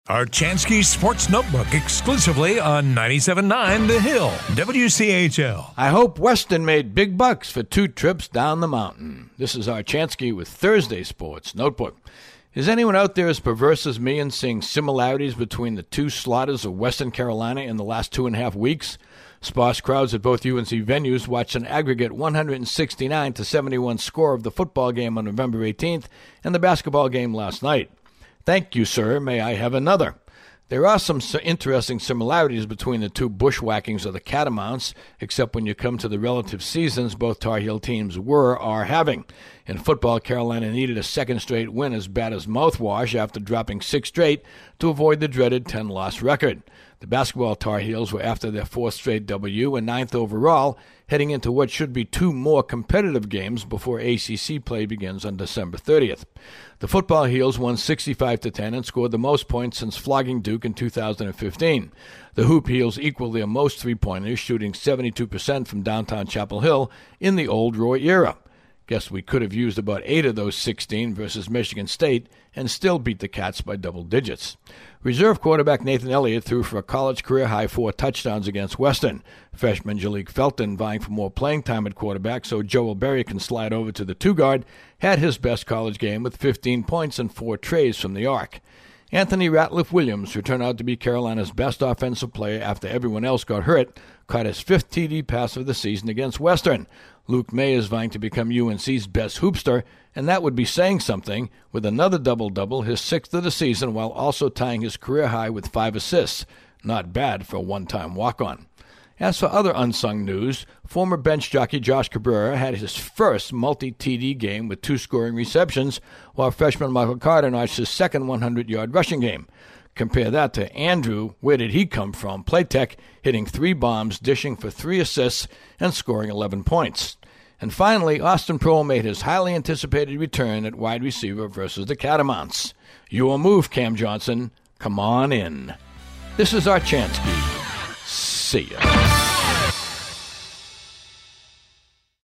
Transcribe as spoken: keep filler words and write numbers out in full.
Archansky Sports Notebook exclusively on ninety-seven point nine The Hill, W C H L. I hope Weston made big bucks for two trips down the mountain. This is Archansky with Thursday Sports Notebook. Is anyone out there as perverse as me in seeing similarities between the two slaughters of Western Carolina in the last two and a half weeks? Sparse crowds at both U N C venues watched an aggregate one sixty-nine to seventy-one score of the football game on November eighteenth and the basketball game last night. Thank you, sir. May I have another? There are some interesting similarities between the two bushwhackings of the Catamounts, except when you come to the relative seasons both Tar Heel teams were or are having. In football, Carolina needed a second straight win as bad as mouthwash after dropping six straight to avoid the dreaded ten-loss record. The basketball Tar Heels were after their fourth straight W and ninth overall, heading into what should be two more competitive games before A C C play begins on December thirtieth. The football Heels won sixty-five to ten and scored the most points since flogging Duke in two thousand fifteen. The Hoop Heels equaled their most three-pointers, shooting seventy-two percent from downtown Chapel Hill in the old Roy era. Guess we could have used about eight of those sixteen versus Michigan State and still beat the Cats by double digits. Reserve quarterback Nathan Elliott threw for a college career-high four touchdowns against Western. Freshman Jalik Felton, vying for more playing time at quarterback so Joel Berry can slide over to the two-guard, had his best college game with fifteen points and four trays from the arc. Anthony Ratliff-Williams, who turned out to be Carolina's best offensive player after everyone else got hurt, caught his fifth T D pass of the season against Western. Luke May is vying to become U N C's best hoopster, and that would be saying something, with another double-double, his sixth of the season, while also tying his career high with five assists. Not bad for a one-time walk-on. As for other unsung news, former bench jockey Josh Cabrera had his first multi-T D game with two scoring receptions, while freshman Michael Carter notched his second hundred-yard rushing game. Compare that to Andrew, where did he come from, Playtech, hitting three bombs, dishing for three assists, and scoring eleven points. And finally, Austin Proehl made his highly anticipated return at wide receiver versus the Catamounts. Your move, Cam Johnson. Come on in. This is Archansky. See ya.